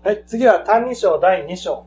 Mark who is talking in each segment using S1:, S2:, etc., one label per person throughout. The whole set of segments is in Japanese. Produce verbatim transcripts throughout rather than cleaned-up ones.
S1: はい、次は歎異抄だいに章。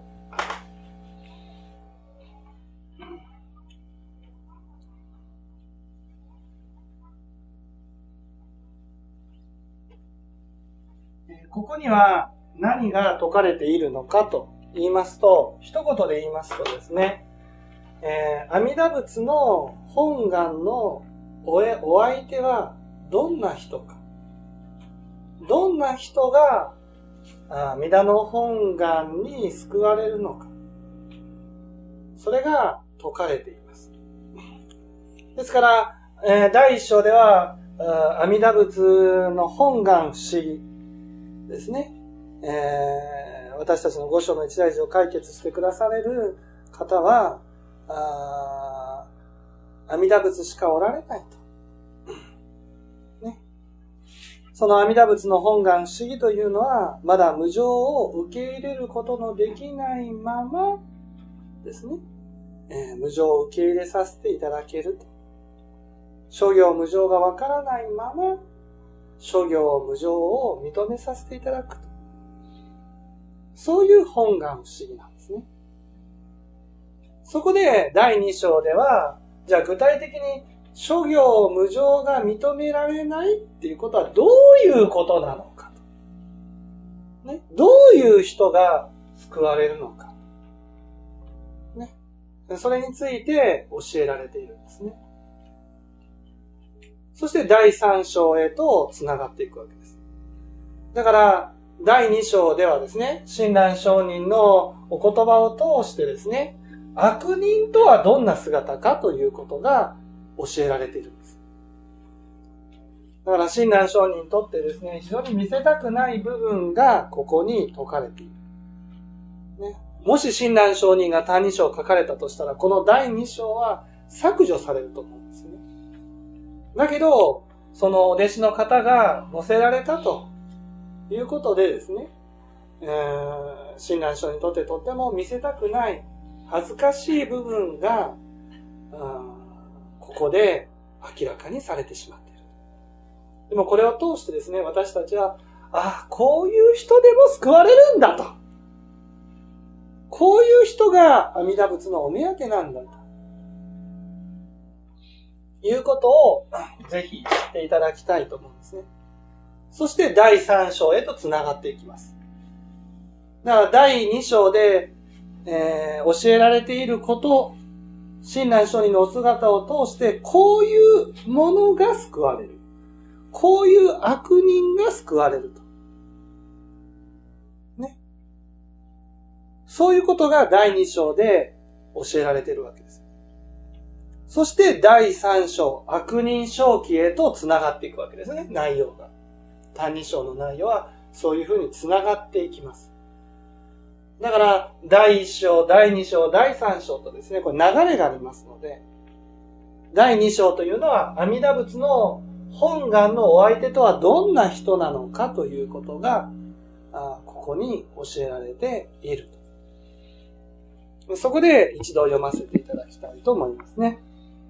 S1: ここには何が説かれているのかと言いますと、一言で言いますとですね、えー、阿弥陀仏の本願のおえお相手はどんな人か。どんな人が阿弥陀の本願に救われるのか。それが説かれています。ですから、えー、第一章では阿弥陀仏の本願不思議ですね。えー、私たちの五章の一大事を解決してくだされる方は、あ阿弥陀仏しかおられないと。ね。その阿弥陀仏の本願不思議というのは、まだ無常を受け入れることのできないままですね。えー、無常を受け入れさせていただけると。諸行無常がわからないまま、諸行無常を認めさせていただくと。そういう本願不思議なんですね。そこでだいに章では、じゃあ具体的に諸行無常が認められないっていうことはどういうことなのかと。ね、どういう人が救われるのか。ね、それについて教えられているんですね。そしてだいさん章へと繋がっていくわけです。だから、だいに章ではですね、親鸞上人のお言葉を通してですね、悪人とはどんな姿かということが教えられているんです。だから親鸞上人にとってですね、非常に見せたくない部分がここに説かれている。ね、もし親鸞上人が歎異抄を書かれたとしたら、このだいに章は削除されると思うんですよね。だけど、そのお弟子の方が載せられたということでですね、えー、親鸞上人にとってとっても見せたくない恥ずかしい部分が、ここで明らかにされてしまっている。でもこれを通してですね、私たちは、ああ、こういう人でも救われるんだと。こういう人が阿弥陀仏のお目当てなんだと。いうことをぜひ知っていただきたいと思うんですね。そしてだいさん章へと繋がっていきます。だからだいに章で、えー、教えられていること、親鸞上人のお姿を通して、こういうものが救われる。こういう悪人が救われると。ね。そういうことがだいに章で教えられているわけです。そしてだいさん章、悪人正気へと繋がっていくわけですね、内容が。歎異抄の内容はそういうふうに繋がっていきます。だから、だいいち章、だいに章、だいさん章とですね、これ流れがありますので、だいに章というのは阿弥陀仏の本願のお相手とはどんな人なのかということが、あここに教えられていると。そこで一度読ませていただきたいと思いますね。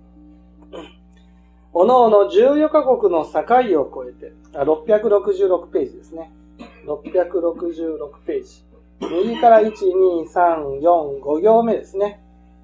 S1: おのおのじゅうよんカ国の境を越えて、あ、ろっぴゃくろくじゅうろくページですね。ろっぴゃくろくじゅうろくページ。右からいち、に、さん、よん、ご行目ですね。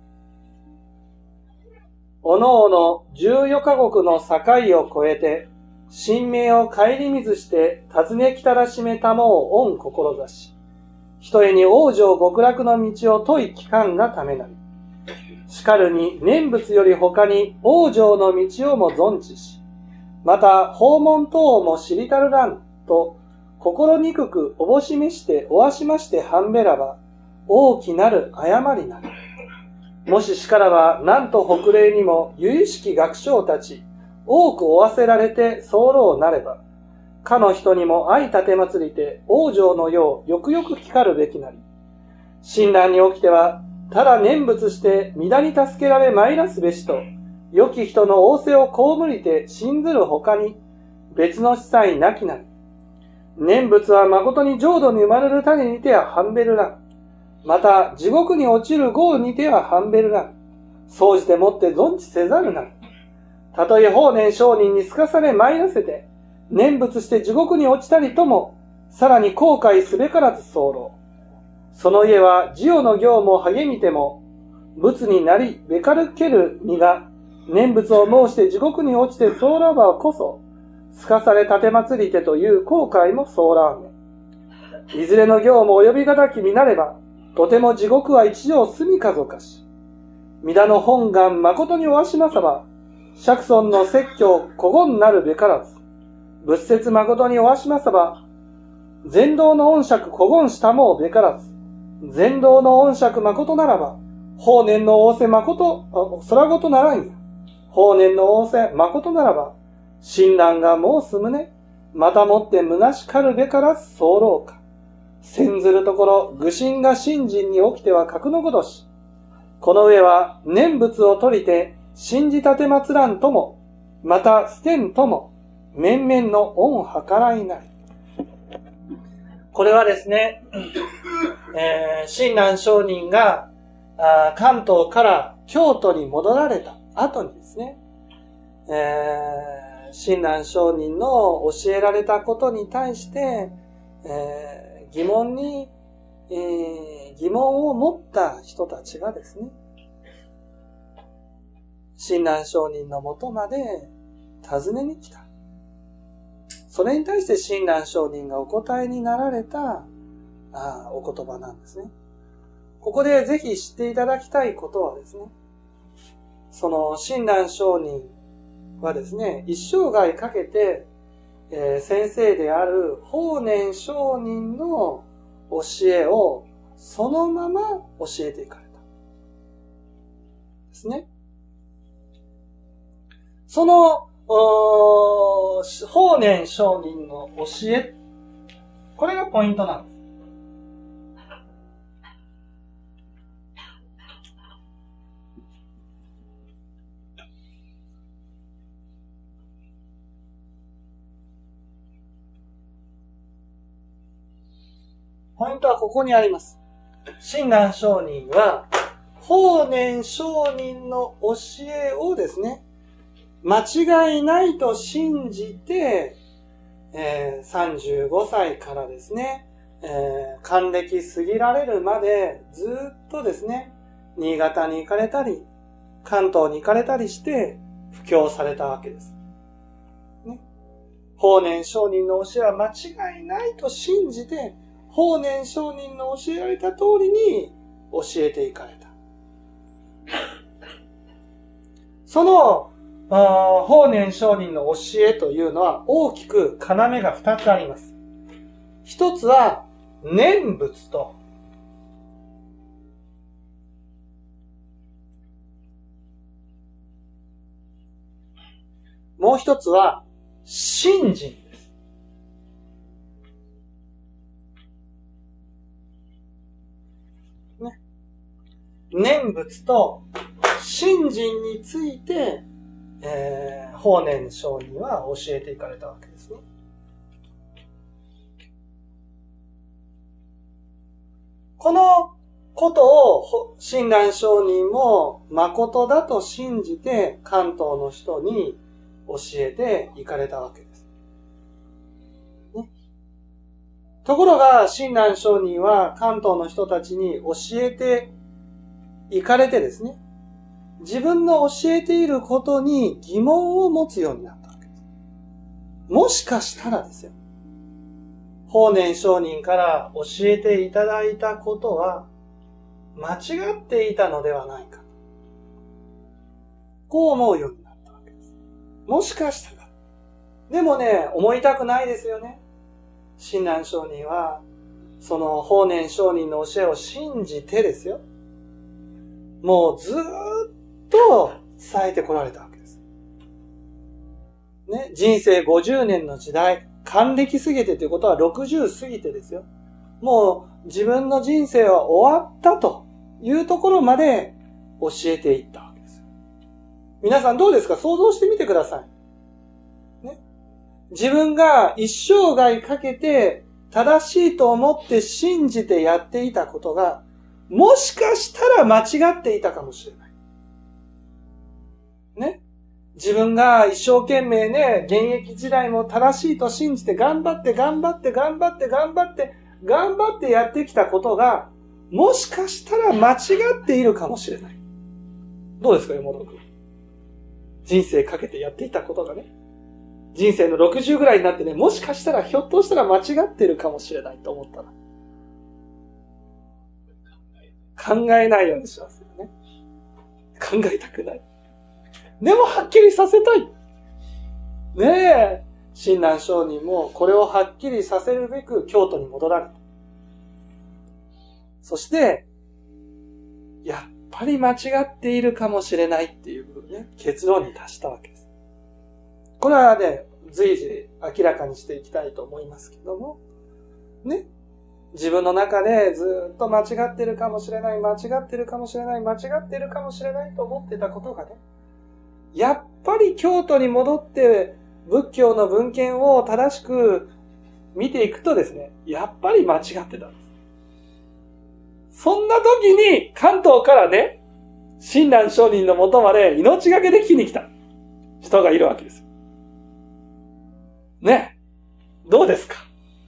S1: おのおのじゅうよんカ国の境を越えて、神明を顧みずして尋ねきたらしめたもを御志。ひとえに往生極楽の道を問い聞かんがためなり。しかるに念仏より他に往生の道をも存知し、また訪問等も知りたるらんと、心にくくおぼしめしておわしましてはんべらば、大きなる誤りなり。もししからば、なんと北霊にも由々しき学生たち、多くおわせられて候なれば、かの人にも相立て祭りて、往生のようよくよく聞かるべきなり。親鸞におきては、ただ念仏して皆に助けられ参らすべしと、良き人の仰せを被りて信ずる他に、別の司祭なきなり。念仏は誠に浄土に生まれる種にてははんべるらん。また地獄に落ちる業にてははんべるらん。総じてもって存知せざるなり。たとえ法然上人にすかされ参らせて、念仏して地獄に落ちたりとも、 さらに後悔すべからず候。その家は事業の業務を励みても、仏になり、べかるける身が、念仏を申して地獄に落ちて候ばこそ、すかされ立て祭りてという後悔も候らんね。いずれの業も及びがたきになれば、とても地獄は一条住みかぞかし。御田の本願誠におわしまさば、釈尊の説教古言なるべからず。仏説誠におわしまさば、禅道の恩釈古言したもべからず。禅道の恩釈誠ならば、法然の仰せ誠、空ごとならんや。法然の仰せ誠ならば、親鸞が申す旨、またもって虚しかるべからず候か。先ずるところ、愚心が信心に起きては格のごとし。この上は念仏を取りて、信じ立て祭らんとも、また捨てんとも、面々の恩計らいない。これはですね、えー、親鸞上人があ関東から京都に戻られた後にですね、えー、親鸞上人の教えられたことに対して、えー、疑問に、えー、疑問を持った人たちがですね、親鸞上人のもとまで尋ねに来た。それに対して親鸞上人がお答えになられたあお言葉なんですね。ここでぜひ知っていただきたいことはですね、その親鸞上人はですね、一生涯かけて、えー、先生である法然上人の教えをそのまま教えていかれた。ですね。その法然上人の教え、これがポイントなんです。ポイントはここにあります。親鸞上人は法然上人の教えをですね、間違いないと信じて、えー、さんじゅうごさいからですね、えー、還暦過ぎられるまでずっとですね、新潟に行かれたり、関東に行かれたりして布教されたわけです。ね、法然上人の教えは間違いないと信じて、法然上人の教えられた通りに教えていかれた。その法然上人の教えというのは大きく要が二つあります。一つは念仏と、もう一つは信心です。ね、念仏と信心についてえー、法然上人は教えていかれたわけですね。このことを親鸞上人も誠だと信じて関東の人に教えていかれたわけです。ね、ところが親鸞上人は関東の人たちに教えていかれてですね、自分の教えていることに疑問を持つようになったわけです。もしかしたらですよ、法然上人から教えていただいたことは間違っていたのではないか。こう思うようになったわけです。もしかしたら。でもね、思いたくないですよね。親鸞上人は、その法然上人の教えを信じてですよ。もうずーっと伝えてこられたわけです。ね、人生ごじゅうねんの時代、還暦過ぎてということはろくじゅう過ぎてですよ。もう自分の人生は終わったというところまで教えていったわけです。皆さんどうですか？想像してみてください。ね、自分が一生涯かけて正しいと思って信じてやっていたことが、もしかしたら間違っていたかもしれない。ね。 自分が一生懸命ね、現役時代も正しいと信じて頑張って頑張って頑張って頑張って頑張ってやってきたことが、もしかしたら間違っているかもしれない。どうですか、山本君。人生かけてやっていたことがね、人生のろくじゅうぐらいになってね、もしかしたらひょっとしたら間違ってるかもしれないと思ったら、考えないようにしますよね。考えたくない。でもはっきりさせたい。ねえ。親鸞上人もこれをはっきりさせるべく京都に戻られた。そして、やっぱり間違っているかもしれないっていう、ね、結論に達したわけです。これはね、随時明らかにしていきたいと思いますけども、ね。自分の中でずっと間違ってるかもしれない、間違ってるかもしれない、間違ってるかもしれないと思ってたことがね、やっぱり京都に戻って仏教の文献を正しく見ていくとですね、やっぱり間違ってたんです。そんな時に関東からね、親鸞上人のもとまで命がけで来に来た人がいるわけです。ね。どうですか？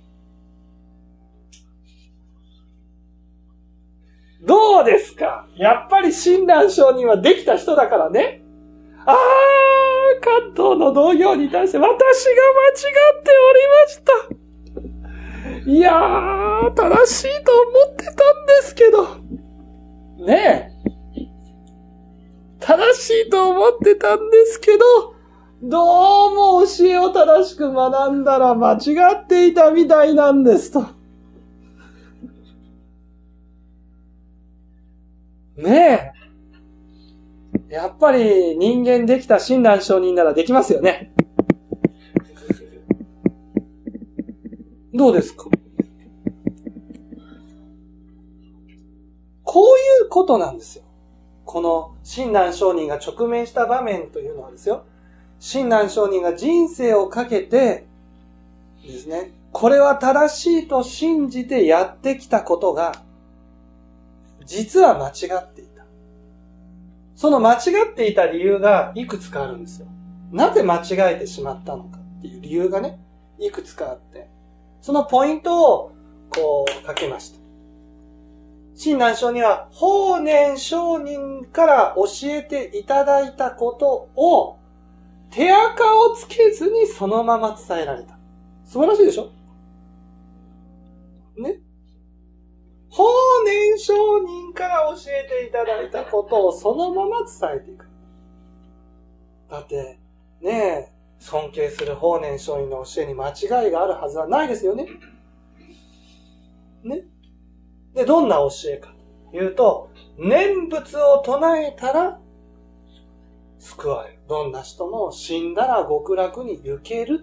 S1: どうですか？やっぱり親鸞上人はできた人だからね。あー、関東の同業に対して私が間違っておりました。いやー、正しいと思ってたんですけど。ねえ。正しいと思ってたんですけど、どうも教えを正しく学んだら間違っていたみたいなんですと。ねえ。やっぱり人間できた親鸞上人ならできますよね。どうですか？こういうことなんですよ。この親鸞上人が直面した場面というのはですよ。親鸞上人が人生をかけてですね、これは正しいと信じてやってきたことが、実は間違っていた。その間違っていた理由がいくつかあるんですよ。なぜ間違えてしまったのかっていう理由がね、いくつかあって、そのポイントをこう書けました。親鸞上人は法然上人から教えていただいたことを手垢をつけずにそのまま伝えられた。素晴らしいでしょ？ね。法然上人から教えていただいたことをそのまま伝えていく。だって、ねえ、尊敬する法然上人の教えに間違いがあるはずはないですよね。ね。で、どんな教えかというと、念仏を唱えたら救われる。どんな人も死んだら極楽に行ける。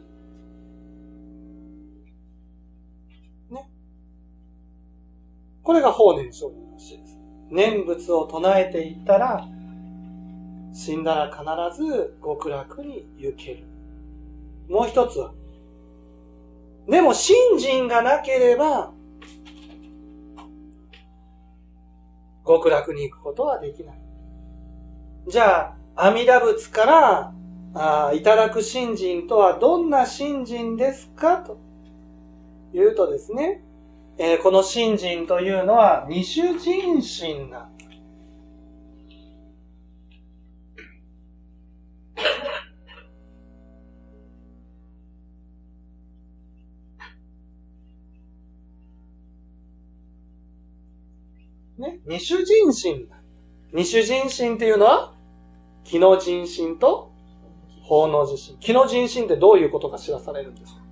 S1: ね。これが法然上人の教えです。念仏を唱えていったら、死んだら必ず極楽に行ける。もう一つは、でも信心がなければ、極楽に行くことはできない。じゃあ、阿弥陀仏からあいただく信心とはどんな信心ですかというとですね、えー、この信心というのは二種人心なんだ。ね、二種人心だ。二種人心っていうのは気の人心と法の人心。気の人心ってどういうことが知らされるんですか？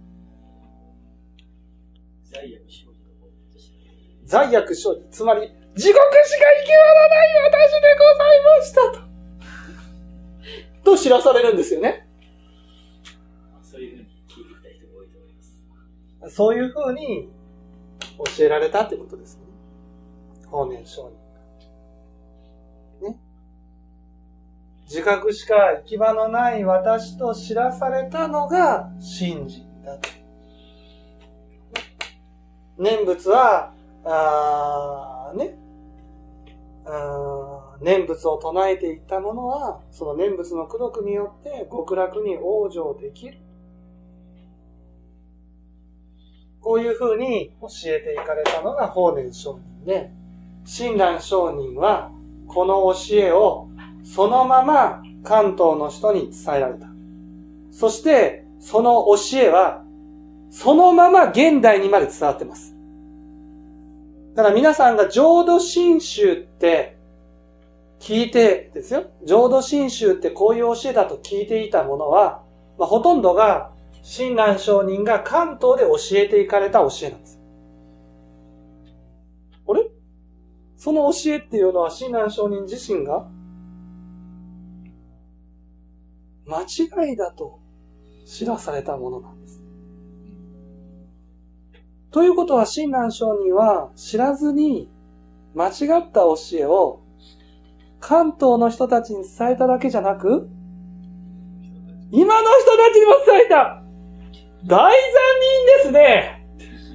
S1: 罪悪生じ。罪悪生じ。つまり、地獄しか生きわらない私でございましたと。と知らされるんですよね。そういうふうに聞いてきた人が多いと思います。そういうふうに教えられたってことですね。法然上人。ね。自覚しか行き場のない私と知らされたのが信心だと。念仏は、あーね、あ念仏を唱えていった者は、その念仏の功徳によって極楽に往生できる。こういうふうに教えていかれたのが法然上人で、親鸞上人はこの教えをそのまま関東の人に伝えられた。そしてその教えはそのまま現代にまで伝わってます。だから皆さんが浄土真宗って聞いてですよ。浄土真宗ってこういう教えだと聞いていたものは、まあ、ほとんどが親鸞上人が関東で教えていかれた教えなんです。あれ？その教えっていうのは親鸞上人自身が間違いだと知らされたものなんです。ということは親鸞上人は知らずに間違った教えを関東の人たちに伝えただけじゃなく、今の人たちにも伝えた。大残忍ですね。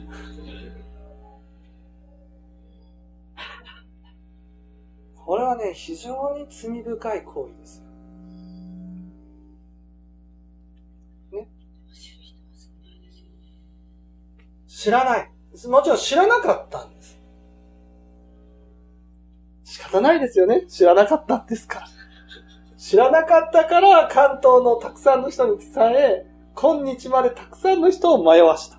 S1: これはね、非常に罪深い行為ですよ。ね。知らない。もちろん知らなかったんです。仕方ないですよね。知らなかったんですから。知らなかったから関東のたくさんの人に伝え、今日までたくさんの人を迷わした。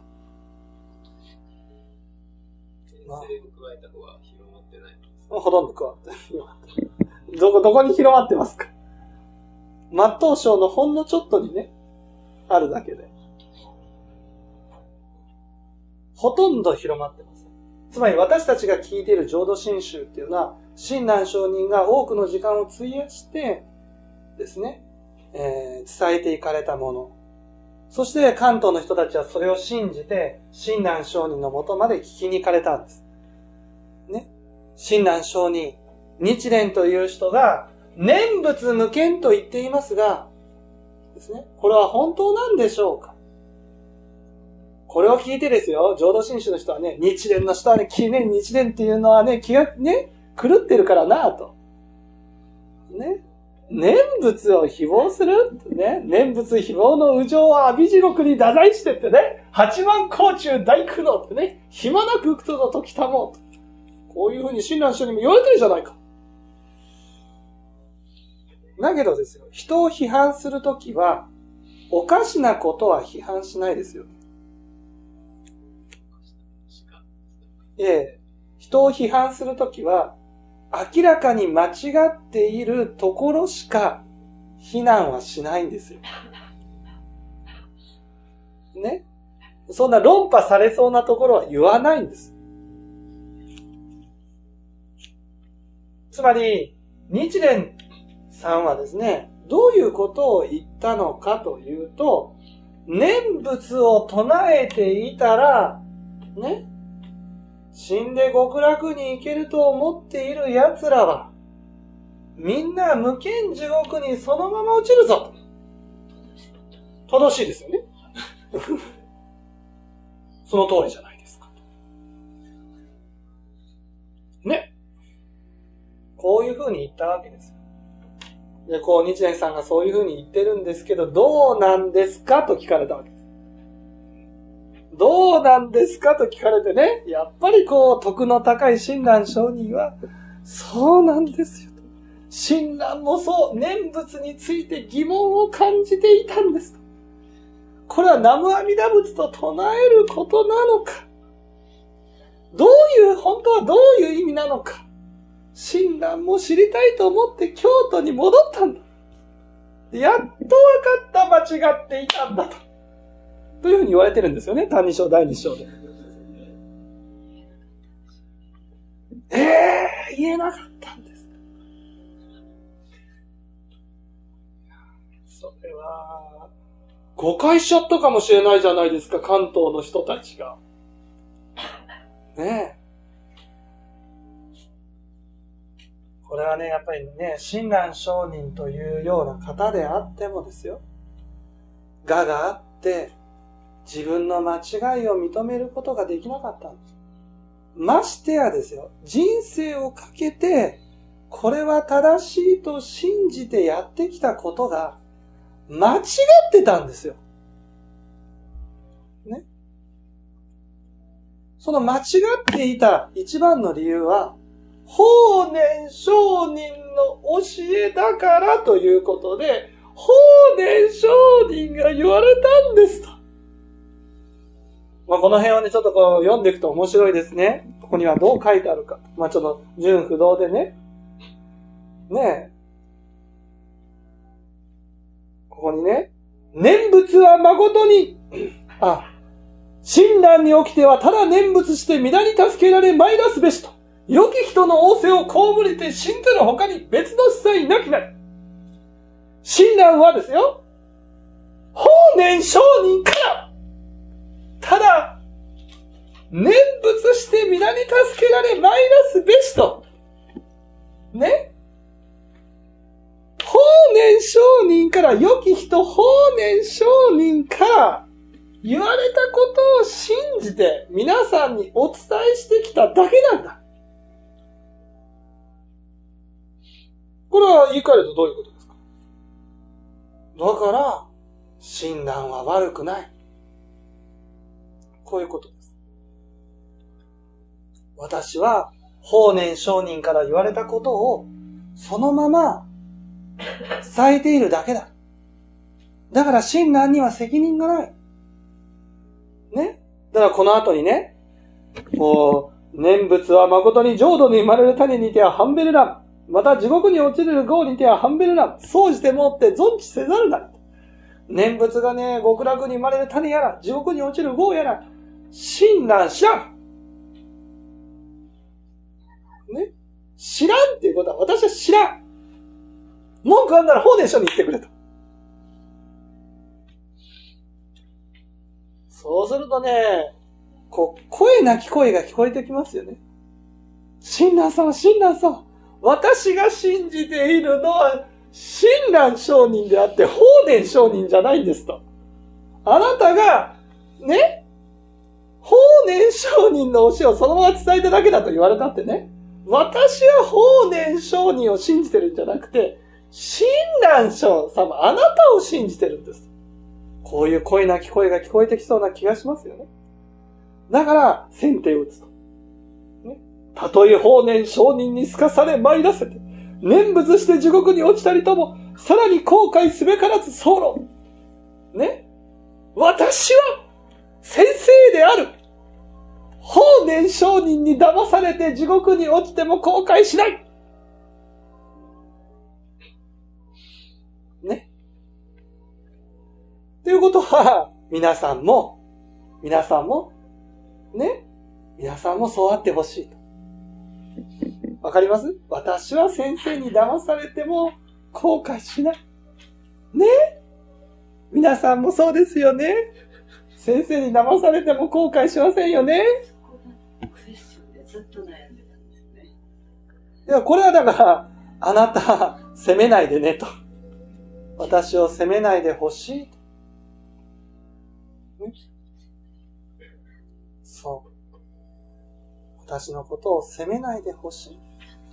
S2: まあ、加えた方が広まってない。
S1: ほとんど加わってない。どこ、どこに広まってますか？末頭章のほんのちょっとにね、あるだけで。ほとんど広まってません。つまり私たちが聞いている浄土真宗っていうのは、親鸞上人が多くの時間を費やしてですね、えー、伝えていかれたもの。そして関東の人たちはそれを信じて、親鸞上人のもとまで聞きに行かれたんです。ね。親鸞上人、日蓮という人が、念仏無権と言っていますが、ですね。これは本当なんでしょうか？これを聞いてですよ、浄土真宗の人はね、日蓮の人はね、記念日蓮っていうのはね、気がね、狂ってるからなぁと。ね。念仏を誹謗するってね。念仏誹謗の右上は阿鼻地獄に太宰してってね。八万甲中大苦悩ってね。暇なく苦闘の時たもう。こういうふうに親鸞上人にも言われてるじゃないか。だけどですよ、人を批判するときは、おかしなことは批判しないですよ。ええ、人を批判するときは、明らかに間違っているところしか非難はしないんですよ。ね。そんな論破されそうなところは言わないんです。つまり、日蓮さんはですね、どういうことを言ったのかというと、念仏を唱えていたら、ね、死んで極楽に行けると思っている奴らは、みんな無間地獄にそのまま落ちるぞと。正しいですよね。その通りじゃないですか。ね。こういう風に言ったわけですよ。で、こう、日蓮さんがそういう風に言ってるんですけど、どうなんですかと聞かれたわけです。どうなんですかと聞かれてね、やっぱりこう、徳の高い親鸞上人は、そうなんですよ。親鸞もそう、念仏について疑問を感じていたんですと。これは南無阿弥陀仏と唱えることなのか。どういう、本当はどういう意味なのか。親鸞も知りたいと思って京都に戻ったんだ。やっと分かった間違っていたんだと。というふうに言われてるんですよね。歎異抄だいに章で。ええー、言えなかったんです。それは、誤解しちゃったかもしれないじゃないですか、関東の人たちが。ねえ。これはね、やっぱりね、親鸞上人というような方であってもですよ。我があって、自分の間違いを認めることができなかったんです。ましてやですよ、人生をかけて、 これは正しいと信じてやってきたことが間違ってたんですよ。ね。その間違っていた一番の理由は、法然上人の教えだからということで、法然上人が言われたんですと。まあ、この辺はね、ちょっとこう読んでいくと面白いですね。ここにはどう書いてあるか。まあ、ちょっと純不動でね。ねえ。ここにね、念仏は誠に、あ、親鸞に起きてはただ念仏して皆に助けられ参らすべしと。良き人の仰せを被りて信ずる他に別の司祭なきなり。親鸞はですよ、法然上人から、ただ、念仏して皆に助けられ参らすべしと。ね。法然上人から、良き人法然上人から、言われたことを信じて皆さんにお伝えしてきただけなんだ。これは言い換えるとどういうことですか？だから、親鸞は悪くない。こういうことです。私は法然上人から言われたことをそのまま伝えているだけだ。だから親鸞には責任がない。ね。だからこの後にね、こう、念仏は誠に浄土に生まれる種にてはハンベルラン。また地獄に落ちる業にてはハンベルラン。そうしてもって存知せざるなり。念仏がね、極楽に生まれる種やら、地獄に落ちる業やら、親鸞知らん。ね。知らんっていうことは私は知らん。文句あんなら法然上に言ってくれと。そうするとね、こう、声なき声が聞こえてきますよね。親鸞様、親鸞様。私が信じているのは、親鸞上人であって、法然上人じゃないんですと。あなたが、ね、法然上人の教えをそのまま伝えただけだと言われたってね。私は法然上人を信じてるんじゃなくて、親鸞上様、あなたを信じてるんです。こういう声なき声が聞こえてきそうな気がしますよね。だから、先手を打つと。ね、たとえ法然上人にすかされ参らせて、念仏して地獄に落ちたりとも、さらに後悔すべからず候。ね。私は、先生である。法然上人に騙されて地獄に落ちても後悔しない。ね。ということは、皆さんも、皆さんも、ね。皆さんもそうあってほしいと。わかります？私は先生に騙されても後悔しない。ね？皆さんもそうですよね。先生に騙されても後悔しませんよね。
S3: クエスチョンでずっと悩んでたんですね。
S1: いや、これはだから、あなた、責めないでねと。私を責めないでほしいと。ね？そう。私のことを責めないでほしい。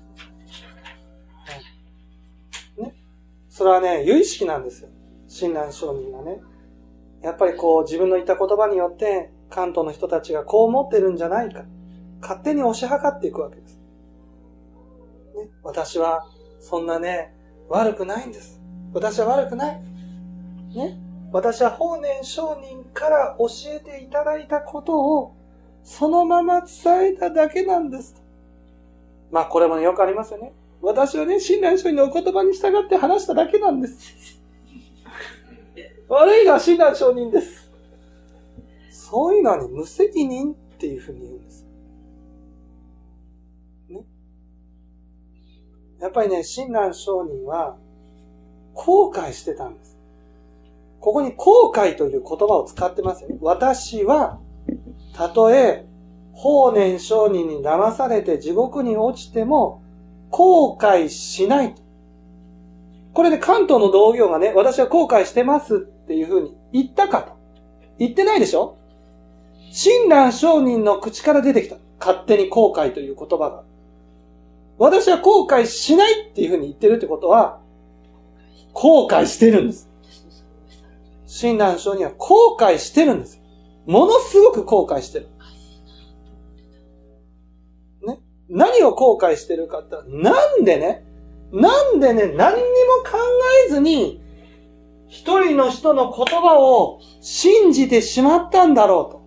S1: ね。それはね、有意識なんですよ。親鸞上人がね。やっぱりこう自分の言った言葉によって関東の人たちがこう思ってるんじゃないか。勝手に推し量っていくわけです。ね。私はそんなね、悪くないんです。私は悪くない。ね。私は法然上人から教えていただいたことをそのまま伝えただけなんです。まあこれもよくありますよね。私はね、親鸞上人のお言葉に従って話しただけなんです。悪いのは親鸞上人です。そういうのに無責任っていうふうに言うんです。ね。やっぱりね、親鸞上人は後悔してたんです。ここに後悔という言葉を使ってますよね。私はたとえ法然上人に騙されて地獄に落ちても後悔しないと。これで関東の同業がね、私は後悔してますっていうふうに言ったかと。言ってないでしょ？親鸞上人の口から出てきた。勝手に後悔という言葉が。 私は後悔しないっていうふうに言ってるってことは、後悔してるんです。親鸞聖人は後悔してるんです。ものすごく後悔してる。ね。何を後悔してるかって言ったら、なんでね、なんでね、何にも考えずに、一人の人の言葉を信じてしまったんだろうと。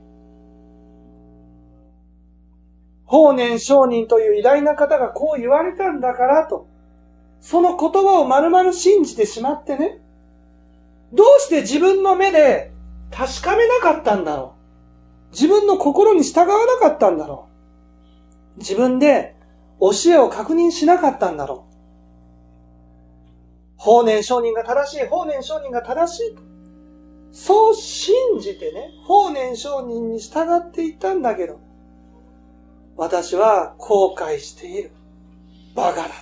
S1: 法然上人という偉大な方がこう言われたんだからと。その言葉を丸々信じてしまってね。どうして自分の目で確かめなかったんだろう。自分の心に従わなかったんだろう。自分で教えを確認しなかったんだろう。法然上人が正しい、法然上人が正しい。そう信じてね、法然上人に従っていったんだけど、私は後悔している。バカだった。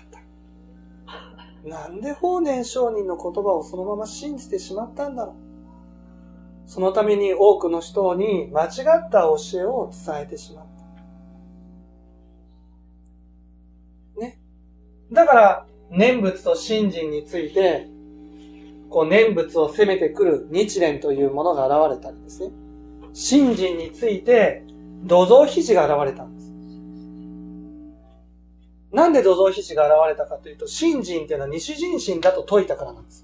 S1: なんで法然上人の言葉をそのまま信じてしまったんだろう。そのために多くの人に間違った教えを伝えてしまった。ね。だから、念仏と信心について、こう念仏を責めてくる日蓮というものが現れたりですね。信心について、土蔵肘が現れたんです。なんで土蔵肘が現れたかというと、信心っていうのは西人心だと説いたからなんです。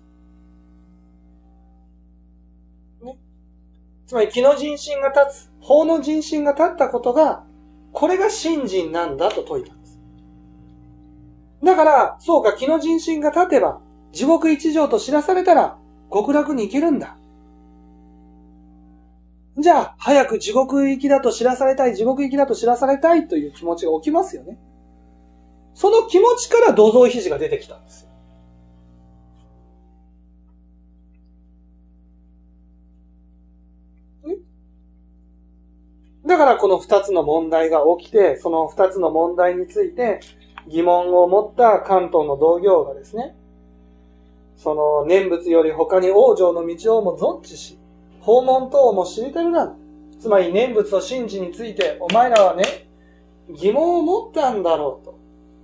S1: ね。つまり、気の人心が立つ、法の人心が立ったことが、これが信心なんだと説いたんです。だから、そうか、気の人心が立てば、地獄一条と知らされたら、極楽に行けるんだ。じゃあ、早く地獄行きだと知らされたい、地獄行きだと知らされたいという気持ちが起きますよね。その気持ちから土蔵肘が出てきたんですよ。ね、だからこの二つの問題が起きて、その二つの問題について疑問を持った関東の同業がですね、その念仏より他に往生の道をも存知し、訪問等も知りてるな。つまり念仏と信心についてお前らはね、疑問を持ったんだろうと。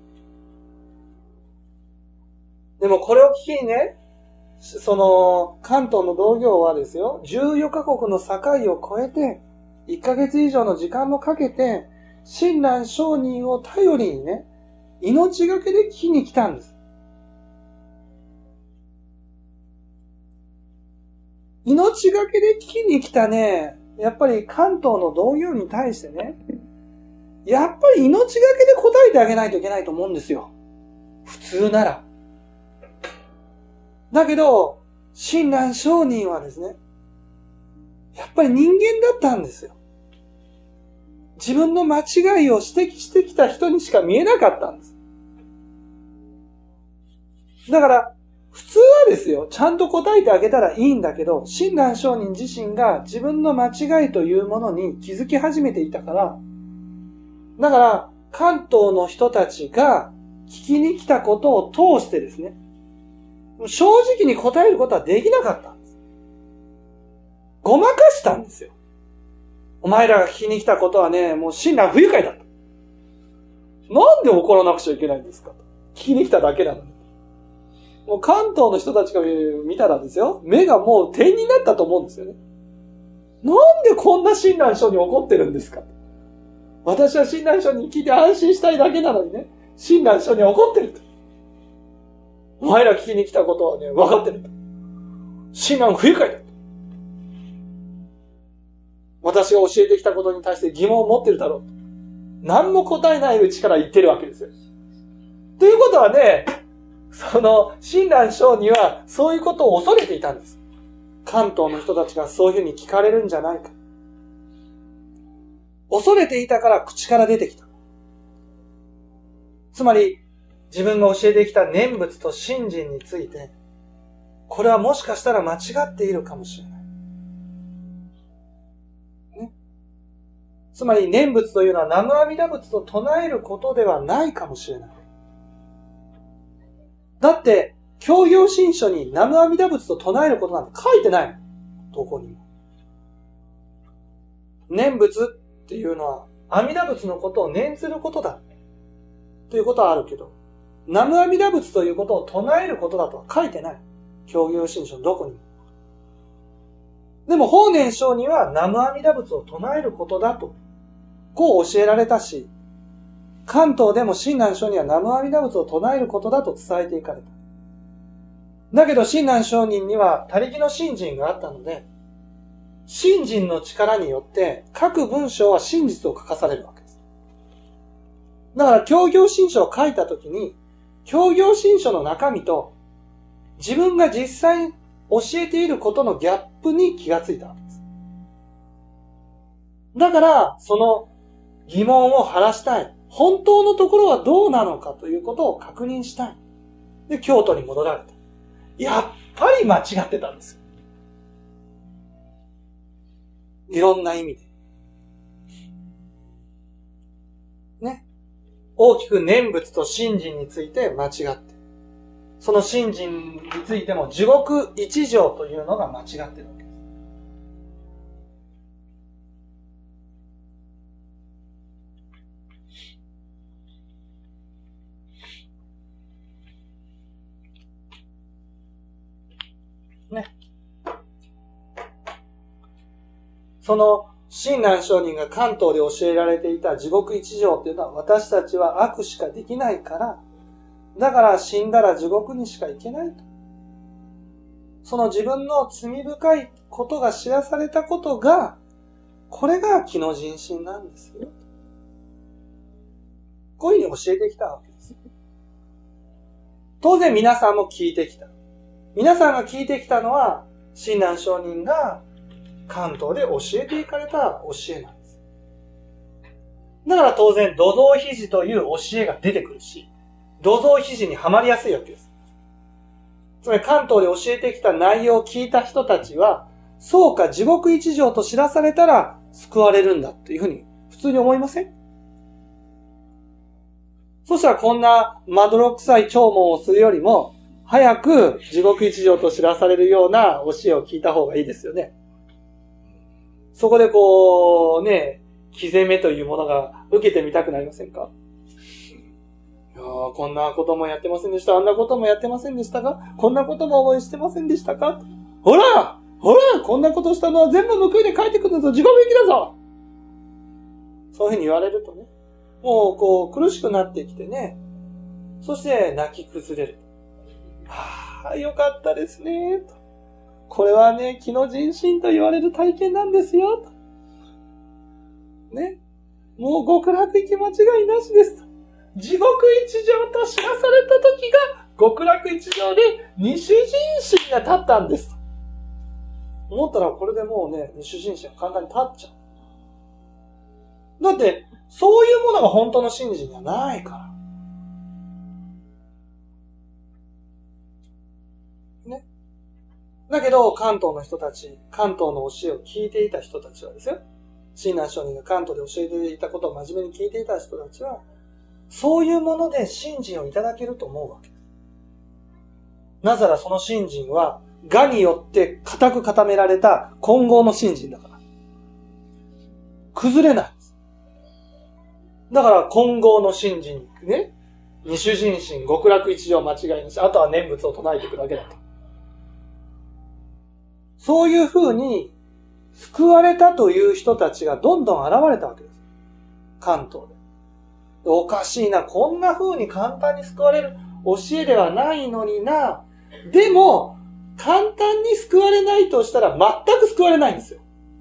S1: でもこれを聞きにね、その関東の同業はですよ、じゅうよんカ国の境を越えて、いっかげつ以上の時間もかけて、親鸞聖人を頼りにね、命がけで聞きに来たんです。命がけで聞きに来たね、やっぱり関東の同業に対してね、やっぱり命がけで答えてあげないといけないと思うんですよ。普通なら。だけど、親鸞聖人はですね、やっぱり人間だったんですよ。自分の間違いを指摘してきた人にしか見えなかったんです。だから、普通はですよ、ちゃんと答えてあげたらいいんだけど、親鸞聖人自身が自分の間違いというものに気づき始めていたから、だから、関東の人たちが聞きに来たことを通してですね、正直に答えることはできなかったんです。ごまかしたんですよ。お前らが聞きに来たことはね、もう親鸞不愉快だと。なんで怒らなくちゃいけないんですかと。聞きに来ただけなのに。もう関東の人たちが見たらですよ、目がもう点になったと思うんですよね。なんでこんな親鸞聖に怒ってるんですかと。私は親鸞聖に聞いて安心したいだけなのにね、親鸞聖に怒ってると。お前ら聞きに来たことはね、分かってると。親鸞不愉快だと。私が教えてきたことに対して疑問を持ってるだろうと。何も答えないうちから言ってるわけですよ。ということはね、その、親鸞聖にはそういうことを恐れていたんです。関東の人たちがそういうふうに聞かれるんじゃないか。恐れていたから口から出てきた。つまり、自分が教えてきた念仏と信心について、これはもしかしたら間違っているかもしれない。ね、つまり念仏というのは南無阿弥陀仏と唱えることではないかもしれない。だって、教行信書に南無阿弥陀仏と唱えることなんて書いてない。どこにも。念仏っていうのは阿弥陀仏のことを念ずることだ。 ということはあるけど、南無阿弥陀仏ということを唱えることだとは書いてない。教行信書のどこにも。でも法然上人は南無阿弥陀仏を唱えることだと、こう教えられたし、関東でも親鸞上人は南無阿弥陀仏を唱えることだと伝えていかれた。だけど親鸞上人には他力の信心があったので、信心の力によって各文章は真実を書かされるわけです。だから教行信書を書いたときに、教行信書の中身と自分が実際に教えていることのギャップに気がついたわけです。だからその疑問を晴らしたい。本当のところはどうなのかということを確認したい。で、京都に戻られた。やっぱり間違ってたんですよ。いろんな意味で。ね。大きく念仏と信心について間違って。その信心についても地獄一条というのが間違ってるわけです。ね。その親鸞上人が関東で教えられていた地獄一条というのは、私たちは悪しかできないから、だから死んだら地獄にしか行けないと。その自分の罪深いことが知らされたことが、これが気の人心なんですよ。こういうふうに教えてきたわけです。当然皆さんも聞いてきた。皆さんが聞いてきたのは、親鸞上人が関東で教えていかれた教えなんです。だから当然土蔵肘という教えが出てくるし、土蔵肘にはまりやすいわけです。つまり関東で教えてきた内容を聞いた人たちは、そうか地獄一条と知らされたら救われるんだというふうに普通に思いません？そしたらこんなまどろ臭い聴聞をするよりも、早く地獄一条と知らされるような教えを聞いた方がいいですよね。そこでこうね、気攻めというものが受けてみたくなりませんか？いやー、こんなこともやってませんでした。あんなこともやってませんでしたが、こんなことも思いしてませんでしたか？ほらほらこんなことしたのは全部報いで帰ってくるんだぞ。地獄行きだぞ。そういうふうに言われるとね、もうこう苦しくなってきてね、そして泣き崩れる。はあ、よかったですねと。これはね、気の人心と言われる体験なんですよと。ね。もう極楽行き間違いなしですと。地獄一条と知らされた時が極楽一条で二種人心が立ったんですと。思ったらこれでもうね、二種人心が簡単に立っちゃう。だって、そういうものが本当の信心じゃないから。ね。だけど、関東の人たち、関東の教えを聞いていた人たちはですよ。親鸞上人が関東で教えていたことを真面目に聞いていた人たちは、そういうもので信心をいただけると思うわけです。なぜならその信心は、我によって固く固められた混合の信心だから。崩れないんです。だから混合の信心ね、二種人心、極楽一条間違いなし、あとは念仏を唱えていくだけだと。そういう風に救われたという人たちがどんどん現れたわけです。関東で。おかしいな、こんな風に簡単に救われる教えではないのにな。でも、簡単に救われないとしたら全く救われないんですよ。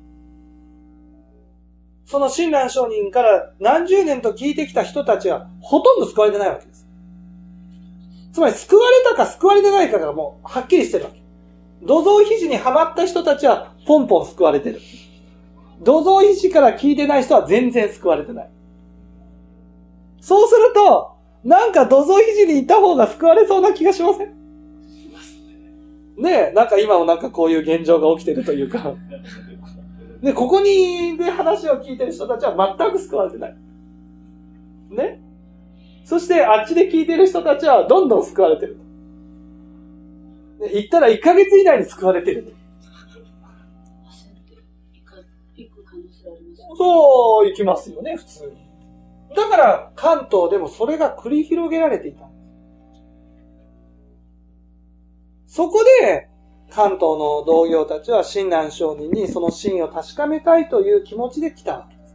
S1: その親鸞上人から何十年と聞いてきた人たちはほとんど救われてないわけです。つまり救われたか救われてないかがもうはっきりしてるわけ。土蔵肘にはまった人たちはポンポン救われてる。土蔵肘から聞いてない人は全然救われてない。そうすると、なんか土蔵肘にいた方が救われそうな気がしません？ねえ、なんか今もなんかこういう現状が起きてるというか。で、ここにで話を聞いてる人たちは全く救われてない。ね。そしてあっちで聞いてる人たちはどんどん救われてる。で、行ったらいっかげつ以内に救われてる。そう、行きますよね、普通に。 だから関東でもそれが繰り広げられていた。そこで関東の同業たちは親鸞上人にその真を確かめたいという気持ちで来たわけです。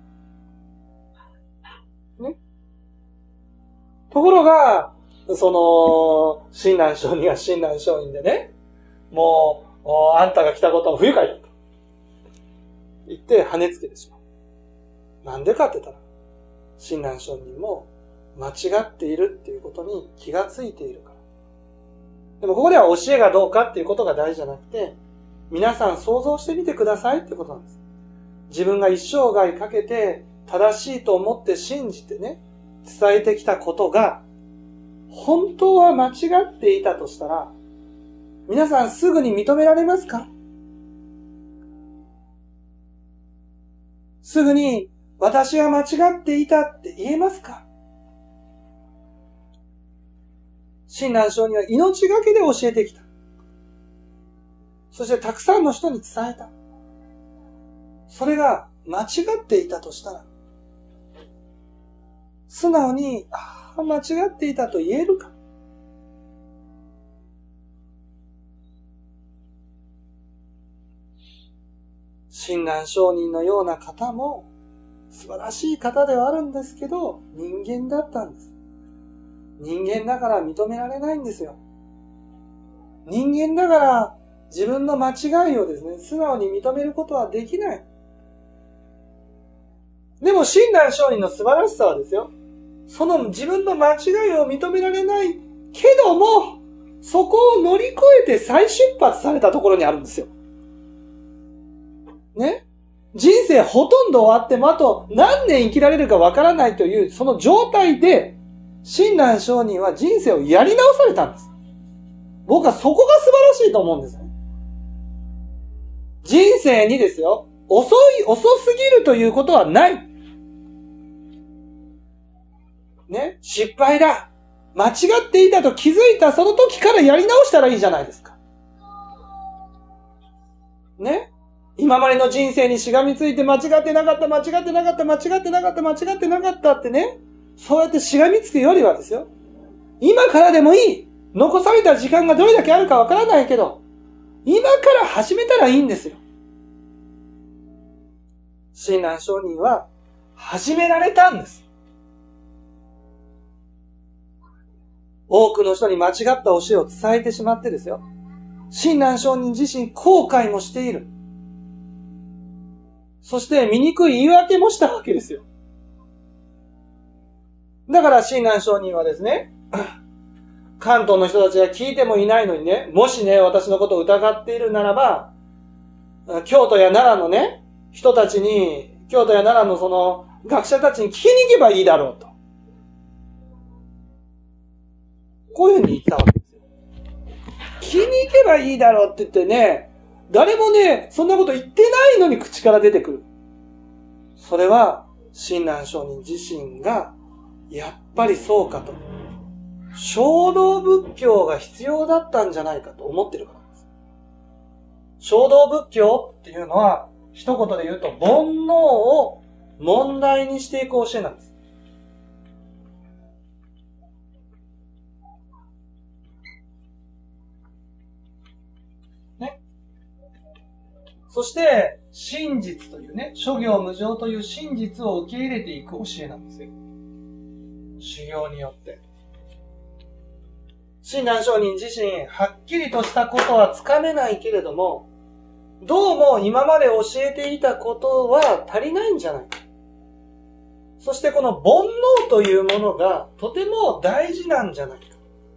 S1: ね。ところが、その、親鸞上人が親鸞上人でね、もう、あんたが来たことは不愉快だと言って跳ねつけてしまう。なんでかって言ったら、親鸞上人も間違っているっていうことに気がついているから。でもここでは教えがどうかっていうことが大事じゃなくて、皆さん想像してみてくださいってことなんです。自分が一生涯かけて正しいと思って信じてね、伝えてきたことが、本当は間違っていたとしたら、皆さんすぐに認められますか？すぐに私は間違っていたって言えますか？親鸞上人は命がけで教えてきた。そしてたくさんの人に伝えた。それが間違っていたとしたら、素直に、ああ、間違っていたと言えるか。親鸞上人のような方も素晴らしい方ではあるんですけど、人間だったんです。人間だから認められないんですよ。人間だから自分の間違いをですね、素直に認めることはできない。でも親鸞上人の素晴らしさはですよ、その自分の間違いを認められないけども、そこを乗り越えて再出発されたところにあるんですよ。ね？人生ほとんど終わってもあと何年生きられるかわからないというその状態で、親鸞上人は人生をやり直されたんです。僕はそこが素晴らしいと思うんですね。人生にですよ、遅い、遅すぎるということはない。ね、失敗だ。間違っていたと気づいたその時からやり直したらいいじゃないですか。ね。今までの人生にしがみついて間違ってなかった、間違ってなかった、間違ってなかった、間違ってなかったってね。そうやってしがみつくよりはですよ。今からでもいい。残された時間がどれだけあるかわからないけど、今から始めたらいいんですよ。親鸞上人は始められたんです。多くの人に間違った教えを伝えてしまってですよ。親鸞上人自身後悔もしている。そして醜い言い訳もしたわけですよ。だから親鸞上人はですね、関東の人たちが聞いてもいないのにね、もしね、私のことを疑っているならば、京都や奈良のね、人たちに、京都や奈良のその学者たちに聞きに行けばいいだろうと。こういうふうに言ったわけですよ。聞きに行けばいいだろうって言ってね、誰もね、そんなこと言ってないのに口から出てくる。それは、親鸞上人自身が、やっぱりそうかと。衝動仏教が必要だったんじゃないかと思ってるからです。衝動仏教っていうのは、一言で言うと、煩悩を問題にしていく教えなんです。ね。そして、真実というね、諸行無常という真実を受け入れていく教えなんですよ。修行によって。親鸞上人自身、はっきりとしたことはつかめないけれども、どうも今まで教えていたことは足りないんじゃないか。そしてこの煩悩というものがとても大事なんじゃないか。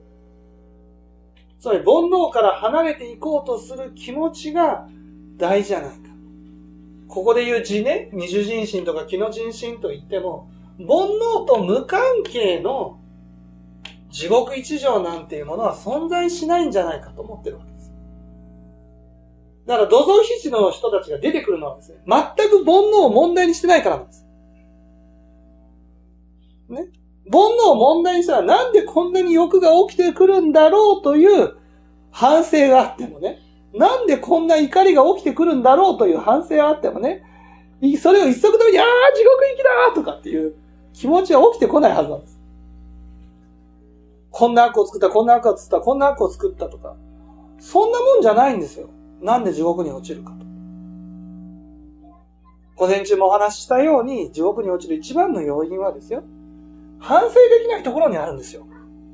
S1: つまり煩悩から離れていこうとする気持ちが大事じゃないか。ここで言う字ね、二種人心とか気の人心と言っても、煩悩と無関係の地獄一条なんていうものは存在しないんじゃないかと思ってるわけです。だから土蔵七の人たちが出てくるのはですね、全く煩悩を問題にしてないからなんです。ね。煩悩を問題にしたらなんでこんなに欲が起きてくるんだろうという反省があってもね、なんでこんな怒りが起きてくるんだろうという反省があってもね、それを一足飛びに、ああ、地獄行きだとかっていう、 気持ちは起きてこないはずなんです。こんな悪を作った、こんな悪を作った、こんな悪を作ったとか。そんなもんじゃないんですよ。なんで地獄に落ちるかと。午前中もお話ししたように、地獄に落ちる一番の要因はですよ、反省できないところにあるんですよ。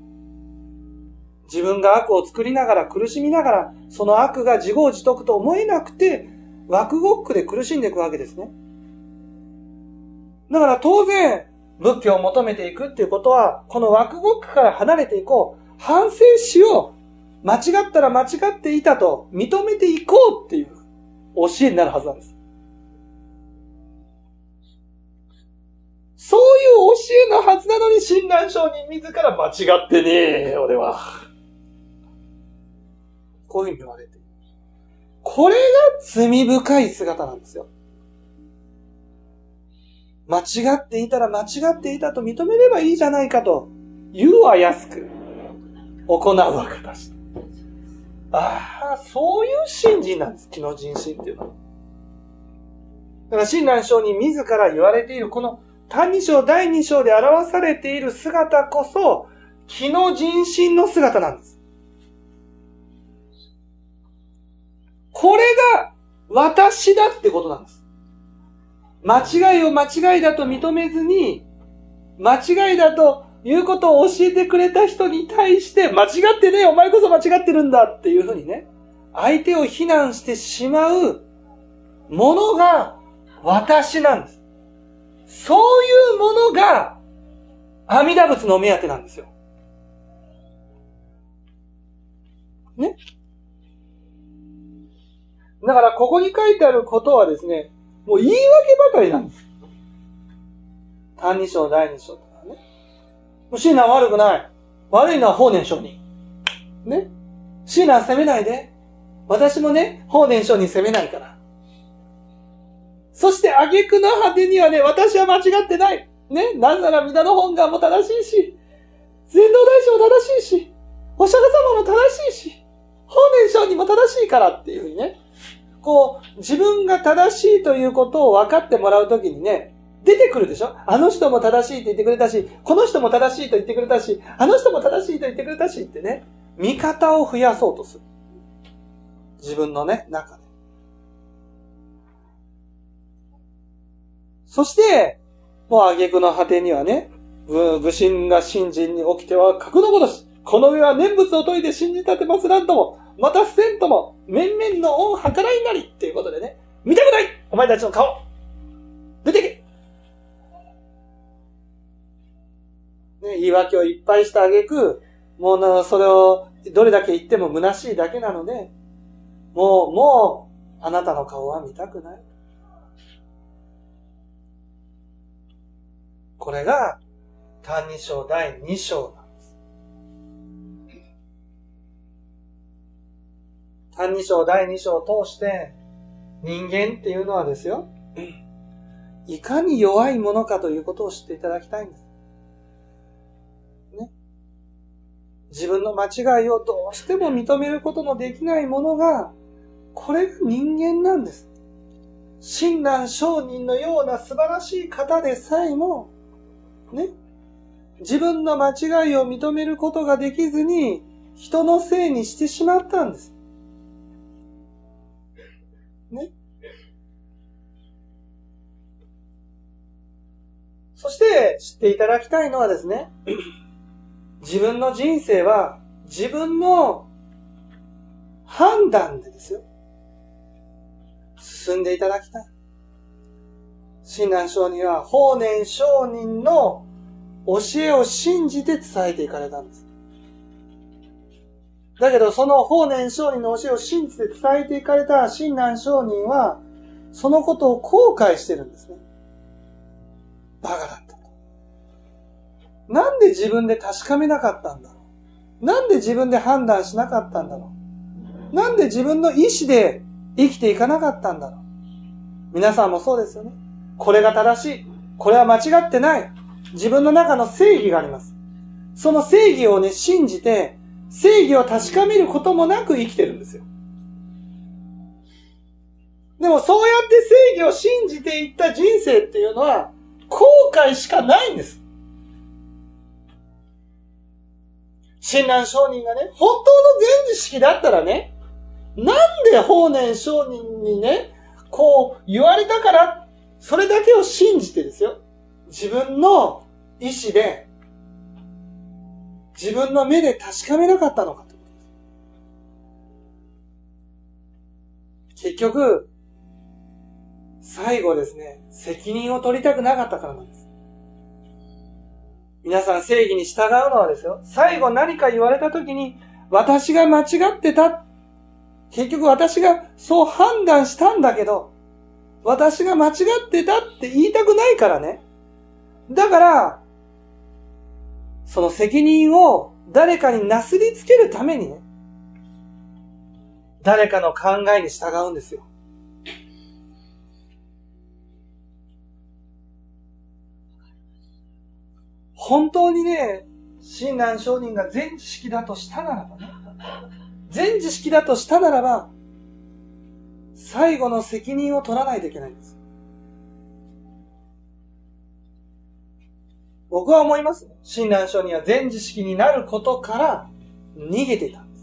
S1: 自分が悪を作りながら苦しみながら、その悪が自業自得と思えなくて、枠ごっくで苦しんでいくわけですね。だから当然、仏教を求めていくっていうことは、この枠ごっくから離れていこう。反省しよう。間違ったら間違っていたと認めていこうっていう教えになるはずなんです。そういう教えのはずなのに、親鸞上人自ら間違ってねえ、俺は。こういうふうに言われている。これが罪深い姿なんですよ。間違っていたら間違っていたと認めればいいじゃないかと、言うは安く、行うは固し。ああ、そういう信心なんです、気の人心っていうのは。だから親鸞上人自ら言われている、この歎異抄だいに章で表されている姿こそ、気の人心の姿なんです。これが私だってことなんです。間違いを間違いだと認めずに、間違いだということを教えてくれた人に対して、間違ってねえ、お前こそ間違ってるんだっていうふうにね、相手を非難してしまうものが私なんです。そういうものが阿弥陀仏のお目当てなんですよ。ね。だからここに書いてあることはですね、もう言い訳ばかりなんです。歎異抄だいに章とかね。もう親鸞悪くない。悪いのは法然上人。ね。親鸞責めないで。私もね、法然上人責めないから。そして挙句の果てにはね、私は間違ってない。ね。なぜなら皆の本願も正しいし、禅道大師も正しいし、お釈迦様も正しいし、法然上人も正しいからっていうふうにね。こう、自分が正しいということを分かってもらうときにね、出てくるでしょ？あの人も正しいと言ってくれたし、この人も正しいと言ってくれたし、あの人も正しいと言ってくれたしってね、見方を増やそうとする。自分のね、中で。そして、もう挙句の果てにはね、愚信が信心に起きては格のごとし、この上は念仏を説いて信じ立てますらんとも、またせんとも、面々の恩計らいなりっていうことでね、見たくないお前たちの顔出てけね、言い訳をいっぱいした挙句、もうな、それをどれだけ言っても虚しいだけなので、もう、もう、あなたの顔は見たくない。これが、歎異抄だいに章なんです。歎異抄だいに章を通して、人間っていうのはですよ、いかに弱いものかということを知っていただきたいんです。ね。自分の間違いをどうしても認めることのできないものが、これが人間なんです。親鸞上人のような素晴らしい方でさえも、ね、自分の間違いを認めることができずに、人のせいにしてしまったんです。ね。そして知っていただきたいのはですね、自分の人生は自分の判断でですよ、進んでいただきたい。親鸞上人は法然上人の教えを信じて伝えていかれたんです。だけどその法然上人の教えを信じて伝えていかれた親鸞上人はそのことを後悔してるんですね。バカだったと。なんで自分で確かめなかったんだろう。なんで自分で判断しなかったんだろう。なんで自分の意志で生きていかなかったんだろう。皆さんもそうですよね。これが正しい。これは間違ってない。自分の中の正義があります。その正義をね、信じて、正義を確かめることもなく生きてるんですよ。でもそうやって正義を信じていった人生っていうのは、 後悔しかないんです。親鸞上人がね、本当の全知識だったらね、なんで法然上人にね、こう言われたから、それだけを信じてですよ。自分の意志で、自分の目で確かめなかったのかと。結局、最後ですね、責任を取りたくなかったからなんです。皆さん正義に従うのはですよ、最後何か言われた時に、私が間違ってた。結局私がそう判断したんだけど、私が間違ってたって言いたくないからね。だから、その責任を誰かになすりつけるためにね、誰かの考えに従うんですよ。本当にね、親鸞上人が全知識だとしたならばね、全知識だとしたならば、最後の責任を取らないといけないんです。僕は思いますね。親鸞上人は全知識になることから逃げていたんです。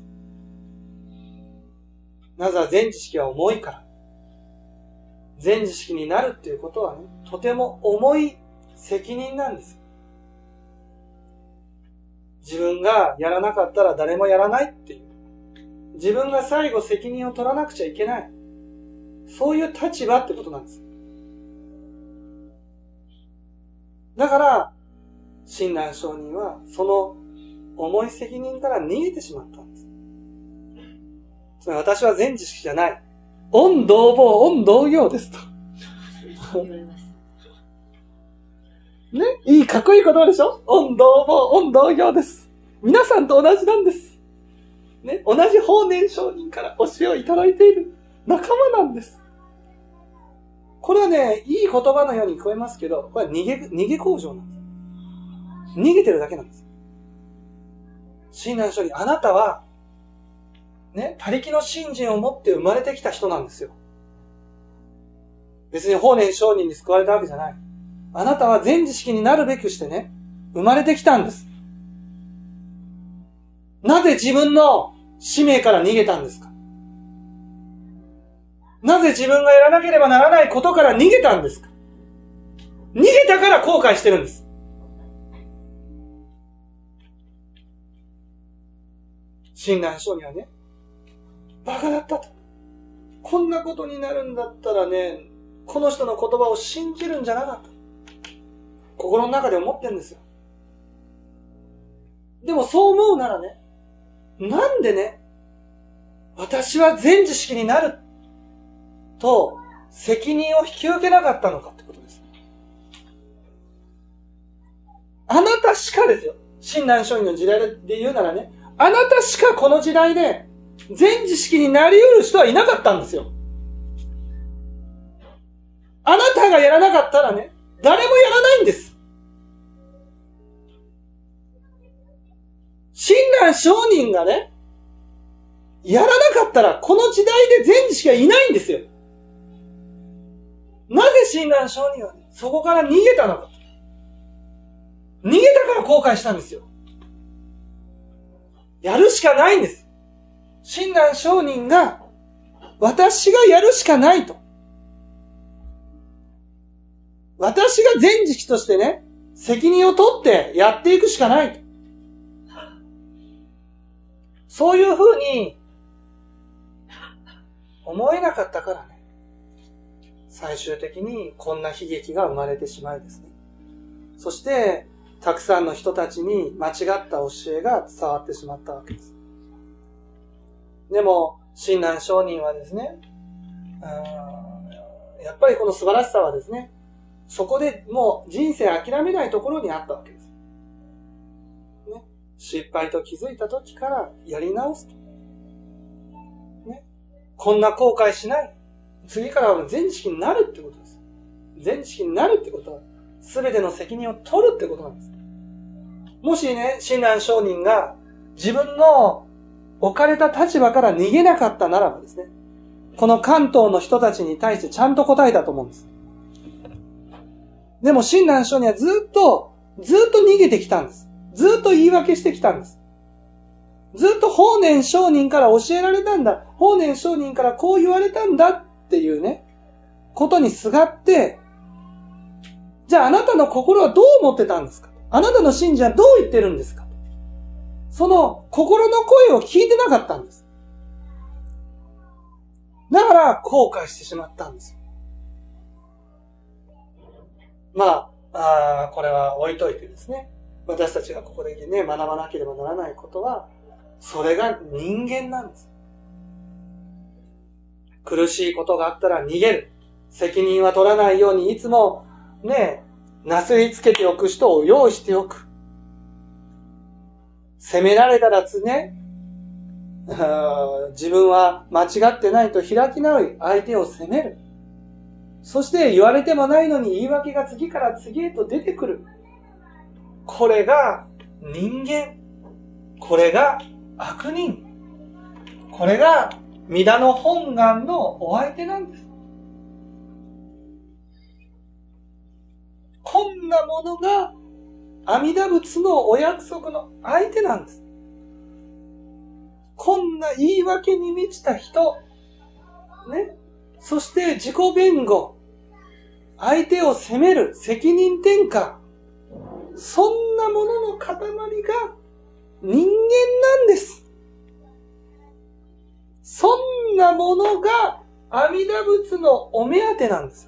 S1: なぜなら全知識は重いから。全知識になるっていうことはね、とても重い責任なんです。自分がやらなかったら誰もやらないっていう。自分が最後責任を取らなくちゃいけない。そういう立場ってことなんです。だから、親鸞上人はその重い責任から逃げてしまったんです。つまり私は全知識じゃない。御同朋、御同業ですと。ね、いい、かっこいい言葉でしょ？御同朋、御同業です。皆さんと同じなんです。ね、同じ法然上人から教えをいただいている仲間なんです。これはね、いい言葉のように聞こえますけど、これは逃げ、逃げ工場なんです。逃げてるだけなんです。親鸞上人、あなたは、ね、他力の信心を持って生まれてきた人なんですよ。別に法然上人に救われたわけじゃない。あなたは全知識になるべくしてね、生まれてきたんです。なぜ自分の使命から逃げたんですか？なぜ自分がやらなければならないことから逃げたんですか？逃げたから後悔してるんです。親鸞上人はね、バカだったと。こんなことになるんだったらね、この人の言葉を信じるんじゃなかった。心の中で思ってるんですよ。でもそう思うならね、なんでね、私は全知識になると責任を引き受けなかったのかってことです。あなたしかですよ。親鸞上人の時代で言うならね、あなたしかこの時代で全知識になり得る人はいなかったんですよ。あなたがやらなかったらね、誰もやらないんです。親鸞上人がね、やらなかったらこの時代で全知識はいないんですよ。なぜ親鸞上人はね、そこから逃げたのか。逃げたから後悔したんですよ。やるしかないんです。親鸞上人が、私がやるしかないと。私が全知識としてね、責任を取ってやっていくしかないと。そういうふうに思えなかったからね、最終的にこんな悲劇が生まれてしまいですね。そして、たくさんの人たちに間違った教えが伝わってしまったわけです。でも、親鸞上人はですね、やっぱりこの素晴らしさはですね、そこでもう人生諦めないところにあったわけです。ね、失敗と気づいた時からやり直すと。ね、こんな後悔しない。次からは全知識になるってことです。全知識になるってことは、すべての責任を取るってことなんです。もしね、親鸞上人が自分の置かれた立場から逃げなかったならばですね、この関東の人たちに対してちゃんと答えたと思うんです。 でも親鸞聖人はずっと、ずっと逃げてきたんです。ずっと言い訳してきたんです。ずっと法然上人から教えられたんだ。法然上人からこう言われたんだっていうね、ことにすがって、じゃああなたの心はどう思ってたんですか？あなたの信者はどう言ってるんですか？その心の声を聞いてなかったんです。だから後悔してしまったんですよ。まあ、あこれは置いといてですね。私たちがここでね、学ばなければならないことは、それが人間なんです。苦しいことがあったら逃げる。責任は取らないようにいつもね、なすりつけておく人を用意しておく。責められたらつね、自分は間違ってないと開き直り相手を責める。そして言われてもないのに言い訳が次から次へと出てくる。これが人間。これが悪人。これが弥陀の本願のお相手なんです。こんなものが阿弥陀仏のお約束の相手なんです。こんな言い訳に満ちた人、ね、そして自己弁護、相手を責める責任転嫁、そんなものの塊が人間なんです。そんなものが阿弥陀仏のお目当てなんです。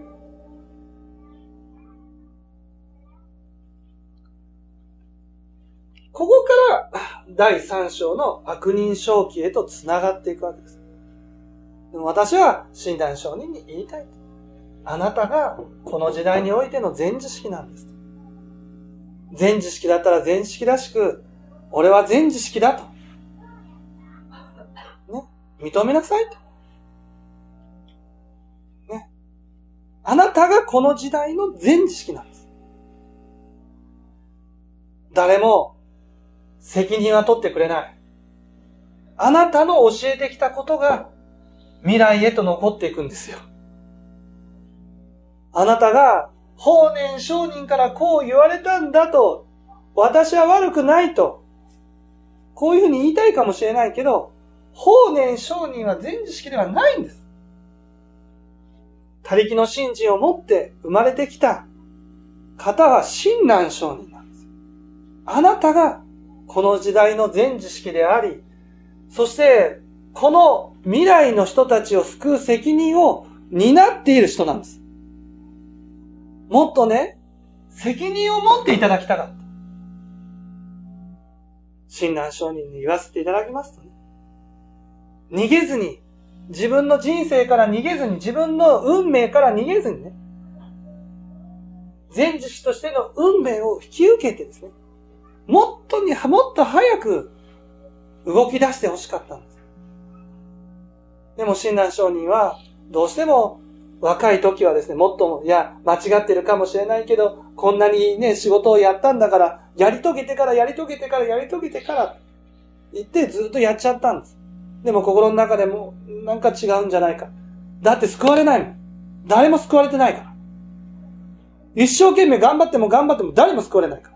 S1: ここからだいさん章の悪人正気へとつながっていくわけです。でも私は親鸞上人に言いたい。あなたがこの時代においての禅知識なんです。禅知識だったら禅知識らしく、俺は禅知識だと。ね。認めなさいと。ね。あなたがこの時代の禅知識なんです。誰も責任は取ってくれない。あなたの教えてきたことが未来へと残っていくんですよ。あなたが法然上人からこう言われたんだと、私は悪くないと、こういうふうに言いたいかもしれないけど、法然上人は禅知識ではないんです。他力の信心を持って生まれてきた方は親鸞上人なんです。あなたがこの時代の禅知識であり、そしてこの未来の人たちを救う責任を担っている人なんです。もっとね、責任を持っていただきたかった。親鸞上人に言わせていただきますとね、逃げずに、自分の人生から逃げずに、自分の運命から逃げずにね、禅知識としての運命を引き受けてですね、もっとに、もっと早く動き出してほしかったんです。でも親鸞上人は、どうしても若い時はですね、もっと、いや、間違ってるかもしれないけど、こんなにね、仕事をやったんだから、やり遂げてから、やり遂げてから、やり遂げてから、言ってずっとやっちゃったんです。でも心の中でも、なんか違うんじゃないか。だって救われないもん。誰も救われてないから。一生懸命頑張っても頑張っても誰も救われないから。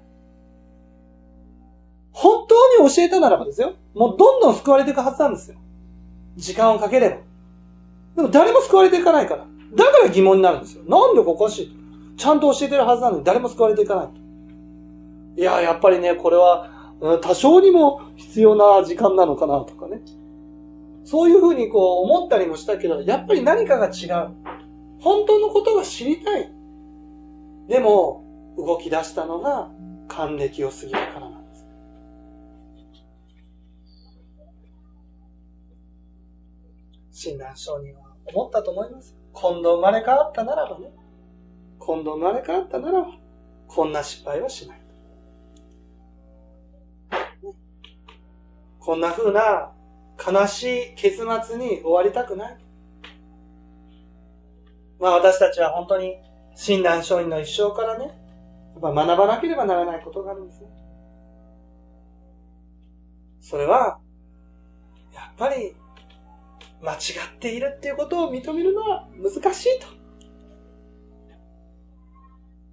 S1: 本当に教えたならばですよ。もうどんどん救われていくはずなんですよ。時間をかければ。でも誰も救われていかないから。だから疑問になるんですよ。なんでおかしいと。ちゃんと教えてるはずなのに誰も救われていかないと。いや、やっぱりね、これは、多少にも必要な時間なのかなとかね。そういうふうにこう思ったりもしたけど、やっぱり何かが違う。本当のことが知りたい。でも、動き出したのが還暦を過ぎるからなんです。親鸞上人は思ったと思います。今度生まれ変わったならばね。今度生まれ変わったならば、こんな失敗はしない。こんな風な悲しい結末に終わりたくない。まあ私たちは本当に親鸞上人の一生からね、やっぱ学ばなければならないことがあるんですね。それは、やっぱり間違っているっていうことを認めるのは難しいと。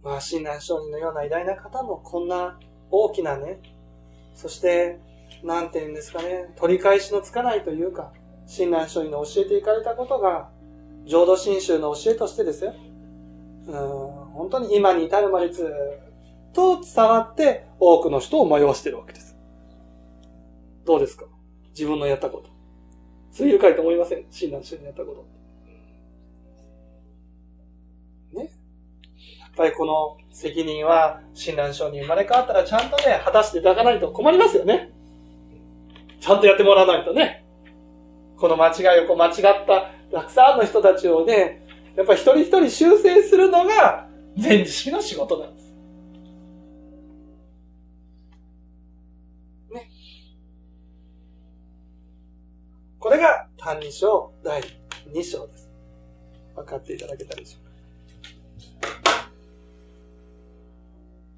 S1: まあ、親鸞上人のような偉大な方もこんな大きなね、そして、なんて言うんですかね、取り返しのつかないというか、親鸞上人の教えていかれたことが、浄土真宗の教えとしてですよ。うーん、本当に今に至るまでずっと伝わって、多くの人を迷わしているわけです。どうですか？自分のやったこと。罪深いと思いません？親鸞上人のやったこと。ね。やっぱりこの責任は、親鸞上人生まれ変わったらちゃんとね、果たしていただかないと困りますよね。ちゃんとやってもらわないとね。この間違いをこう間違ったたくさんの人たちをね、やっぱり一人一人修正するのが全知識の仕事なんです。ね。これが歎異抄だいに章です。分かっていただけたでしょうか。